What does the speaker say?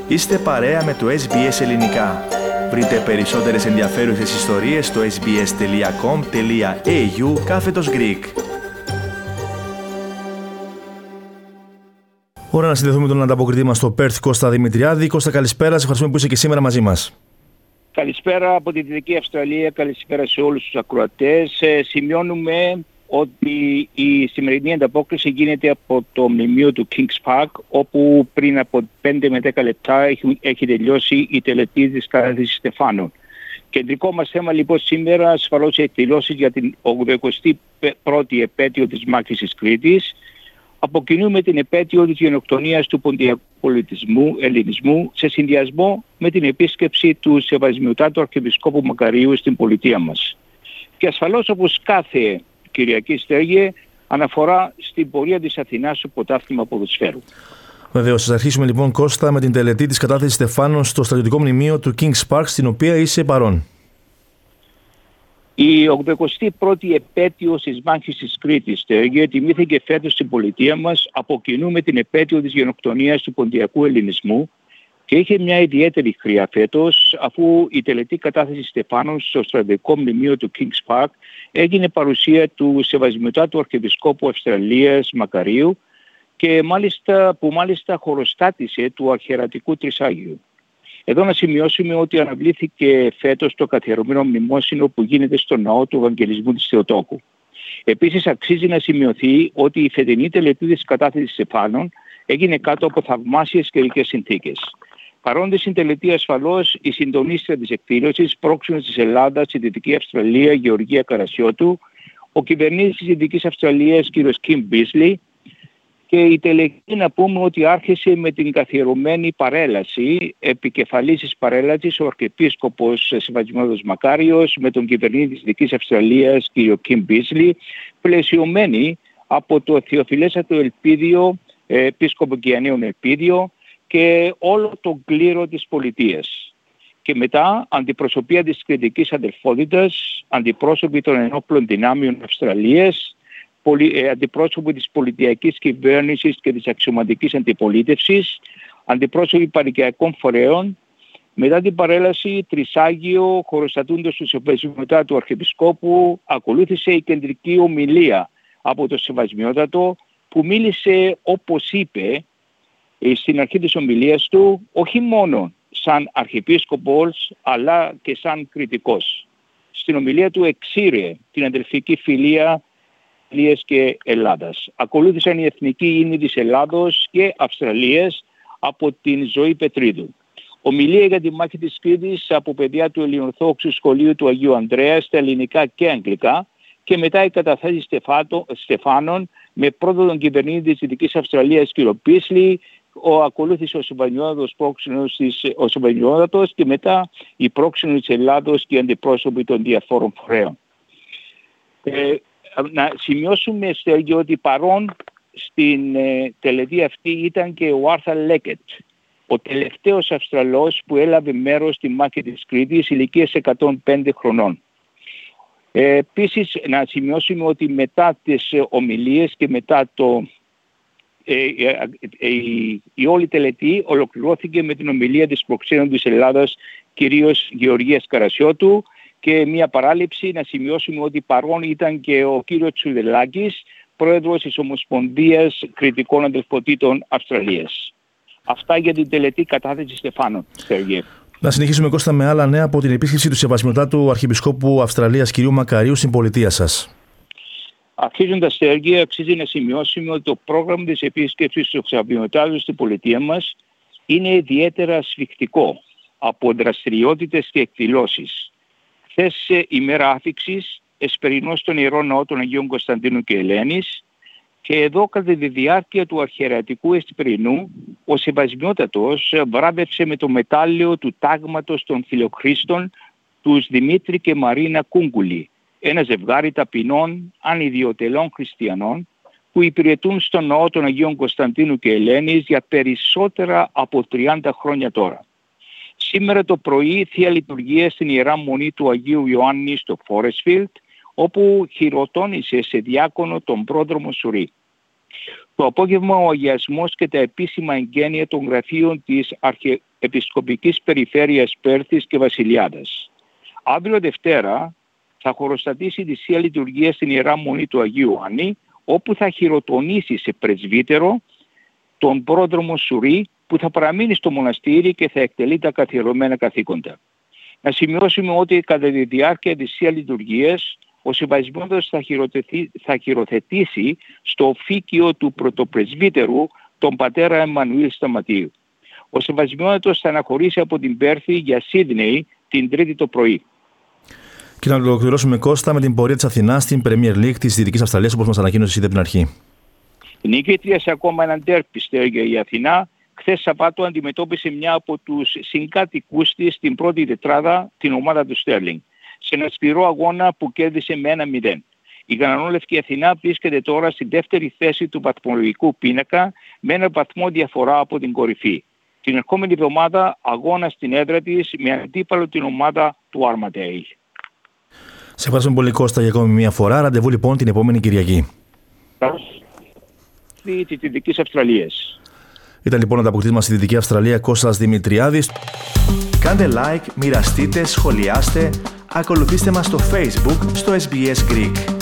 Είστε παρέα με το SBS Ελληνικά. Βρείτε περισσότερες ενδιαφέρουσες ιστορίες στο sbs.com.au/Greek. Ώρα να συνδεθούμε με τον ανταποκριτή μας στο Πέρθ, Κώστα Δημητριάδη. Κώστα, καλησπέρα. Σε ευχαριστούμε που είσαι και σήμερα μαζί μας. Καλησπέρα από τη Δυτική Αυστραλία, καλησπέρα σε όλους τους ακροατές. Σημειώνουμε ότι η σημερινή ανταπόκριση γίνεται από το μνημείο του Kings Park, όπου πριν από 5 με 10 λεπτά έχει τελειώσει η τελετή της κατάθεσης Στεφάνων. Κεντρικό μας θέμα λοιπόν σήμερα ασφαλώς οι εκδηλώσεις για την 81η επέτειο της μάχης της Κρήτης. Αποκοινούμε την επέτειο της γενοκτονίας του ποντιακού ελληνισμού σε συνδυασμό με την επίσκεψη του Σεβασμιωτάτου Αρχιεπισκόπου Μακαρίου στην πολιτεία μας. Και ασφαλώς, όπως κάθε Κυριακή, Στέργε, αναφορά στην πορεία της Αθηνάς στο πρωτάθλημα ποδοσφαίρου. Βεβαίως, θα αρχίσουμε λοιπόν, Κώστα, με την τελετή της κατάθεσης Στεφάνων στο στρατιωτικό μνημείο του Kings Park, στην οποία είσαι παρόν. Η 81η επέτειος της μάχης της Κρήτης, Στέργε, τιμήθηκε φέτος στην πολιτεία μας. Αποκοινούμε την επέτειο της γενοκτονίας του ποντιακού ελληνισμού και είχε μια ιδιαίτερη χρειά φέτος, αφού η τελετή κατάθεση Στεφάνων στο στρατιωτικό μνημείο του Kings Park έγινε παρουσία του Σεβασμιωτάτου Αρχιεπισκόπου Αυστραλίας Μακαρίου και μάλιστα χωροστάτησε του Αρχιερατικού Τρισάγιου. Εδώ να σημειώσουμε ότι αναβλήθηκε φέτος το καθιερωμένο μνημόσυνο που γίνεται στο ναό του Ευαγγελισμού της Θεοτόκου. Επίσης, αξίζει να σημειωθεί ότι η φετινή τελετή της κατάθεσης Στεφάνων έγινε κάτω από θαυμάσιες καιρικές συνθήκες. Παρόντες στην τελετή ασφαλώς η συντονίστρια της εκδήλωσης, πρόξενος της Ελλάδας στη Δυτική Αυστραλία, Γεωργία Καρασιώτου, ο κυβερνήτης της Δυτικής Αυστραλίας, κ. Kim Beazley, και η τελετή, να πούμε ότι άρχισε με την καθιερωμένη παρέλαση, επικεφαλής της παρέλασης ο Αρχιεπίσκοπος Σεβασμιώτατος Μακάριος με τον κυβερνήτη της Δυτικής Αυστραλίας, κ. Kim Beazley, πλαισιωμένη από το Θεοφιλέστατο Ελπίδιο, Επίσκοπο Κιαναίων Ελπίδιο, και όλο τον κλήρο της πολιτείας. Και μετά αντιπροσωπεία της Κρητικής Αδελφότητας, αντιπρόσωποι των ενόπλων δυνάμεων Αυστραλίας, αντιπρόσωποι της πολιτιακής κυβέρνησης και της αξιωματικής αντιπολίτευσης, αντιπρόσωποι παροικιακών φορέων. Μετά την παρέλαση, Τρισάγιο, χωροστατούντος του Σεβασμιωτάτου Αρχιεπισκόπου, ακολούθησε η κεντρική ομιλία από το Σεβασμιώτατο, που μίλησε, όπως είπε στην αρχή της ομιλίας του, όχι μόνο σαν Αρχιεπίσκοπος αλλά και σαν κριτικός. Στην ομιλία του εξήρε την αδελφική φιλία Αυστραλίας και Ελλάδας. Ακολούθησαν οι εθνικοί ύμνοι της Ελλάδος και Αυστραλίας από την Ζωή Πετρίδου. Ομιλία για τη μάχη της Κρήτης από παιδιά του Ελληνοορθόδοξου Σχολείου του Αγίου Ανδρέα στα ελληνικά και αγγλικά, και μετά η καταθέση Στεφάνων με πρώτο τον κυβερνήτη της Δυτικής Αυστραλίας, κ. Beazley, ακολούθησε ο Σεβασμιώτατος πρόξενος ο Σεβασμιώτατος, και μετά η πρόξενος της Ελλάδος και οι αντιπρόσωποι των διαφόρων φορέων. Να σημειώσουμε, Στέργιο, ότι παρόν στην τελετή αυτή ήταν και ο Άρθαρ Λέκετ, ο τελευταίος Αυστραλός που έλαβε μέρος στη μάχη της Κρήτης, ηλικίας 105 χρονών. Επίσης, να σημειώσουμε ότι μετά τις ομιλίες και μετά η όλη τελετή ολοκληρώθηκε με την ομιλία της προξένου της Ελλάδας, κυρίως Γεωργίας Καρασιώτου, και μια παράληψη να σημειώσουμε ότι παρόν ήταν και ο κύριος Τσουδελάκης, πρόεδρος της Ομοσπονδίας Κριτικών Αδελφοτήτων Αυστραλίας. Αυτά για την τελετή κατάθεση Στεφάνων, Στέργε. Να συνεχίσουμε, Κώστα, με άλλα νέα από την επίσκεψη του Σεβασμιωτάτου Αρχιεπισκόπου Αυστραλίας κ. Μακαρίου στην πολιτεία σας. Αρχίζοντας, Στέργε, αξίζει να σημειώσουμε ότι το πρόγραμμα της επίσκεψης του Σεβασμιωτάτου στην πολιτεία μας είναι ιδιαίτερα σφιχτικό από δραστηριότητες και εκδηλώσεις. Χθες, ημέρα άφιξης, εσπερινός στον Ιερό Ναό των Αγίων Κωνσταντίνου και Ελένης, και εδώ κατά τη διάρκεια του αρχιερατικού εσπερινού ο Σεβασμιώτατος βράβευσε με το μετάλλιο του τάγματος των Φιλοχρήστων τους Δημήτρη και Μαρίνα Κούγκουλη, ένα ζευγάρι ταπεινών ανιδιοτελών χριστιανών που υπηρετούν στον Ναό των Αγίων Κωνσταντίνου και Ελένης για περισσότερα από 30 χρόνια τώρα. Σήμερα το πρωί θεία λειτουργία στην Ιερά Μονή του Αγίου Ιωάννη στο Φόρεσφιλτ, όπου χειροτώνησε σε διάκονο τον πρόδρομο Σουρί. Το απόγευμα ο αγιασμός και τα επίσημα εγγένεια των γραφείων της Αρχιεπισκοπικής Περιφέρειας Πέρθης και Βασιλιάδας. Αύριο Δευτέρα θα χωροστατήσει τη Θεία Λειτουργία στην Ιερά Μονή του Αγίου Ιωάννη, όπου θα χειροτονήσει σε πρεσβύτερο τον πρόδρομο Σουρή, που θα παραμείνει στο μοναστήρι και θα εκτελεί τα καθιερωμένα καθήκοντα. Να σημειώσουμε ότι κατά τη διάρκεια της Θεία Λειτουργίας ο Σεβασμιότατος θα χειροθετήσει στο φύκιο του πρωτοπρεσβύτερου τον πατέρα Εμμανουήλ Σταματίου. Ο Σεβασμιότατος θα αναχωρήσει από την Πέρθη για Σίδνεϊ την Τρίτη το πρωί. Και να ολοκληρώσουμε, Κώστα, με την πορεία της Αθηνάς στην Premier League της Δυτικής Αυστραλίας, όπως μας ανακοίνωσε ήδη από την αρχή. Νικήτρια σε ακόμα έναν ντέρμπι στέργια η Αθηνά. Χθες Σαββάτο αντιμετώπισε μια από τους συγκάτοικούς της στην πρώτη τετράδα, την ομάδα του Στέρλινγκ, σε ένα σκληρό αγώνα που κέρδισε με 1-0. Η γαλανόλευκη Αθηνά βρίσκεται τώρα στη δεύτερη θέση του βαθμολογικού πίνακα με ένα βαθμό διαφορά από την κορυφή. Την ερχόμενη εβδομάδα αγώνα στην έδρα της με αντίπαλο την ομάδα του Armadale. Σε ευχαριστούμε πολύ, Κώστα, για ακόμη μια φορά. Ραντεβού λοιπόν την επόμενη Κυριακή. Της Δυτικής Αυστραλίας. Ήταν λοιπόν ο ανταποκριτής μας στη Δυτική Αυστραλία, Κώστας Δημητριάδης. Κάντε like, μοιραστείτε, σχολιάστε, ακολουθήστε μας στο Facebook, στο SBS Greek.